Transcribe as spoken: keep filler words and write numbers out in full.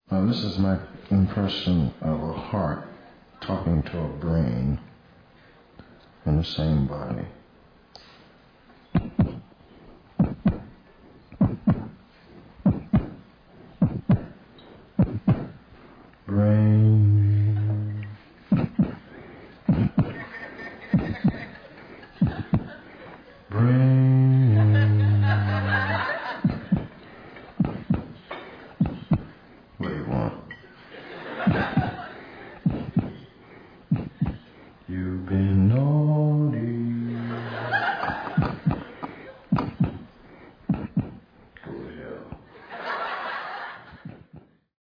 Now, this is my impression of a heart talking to a brain in the same body.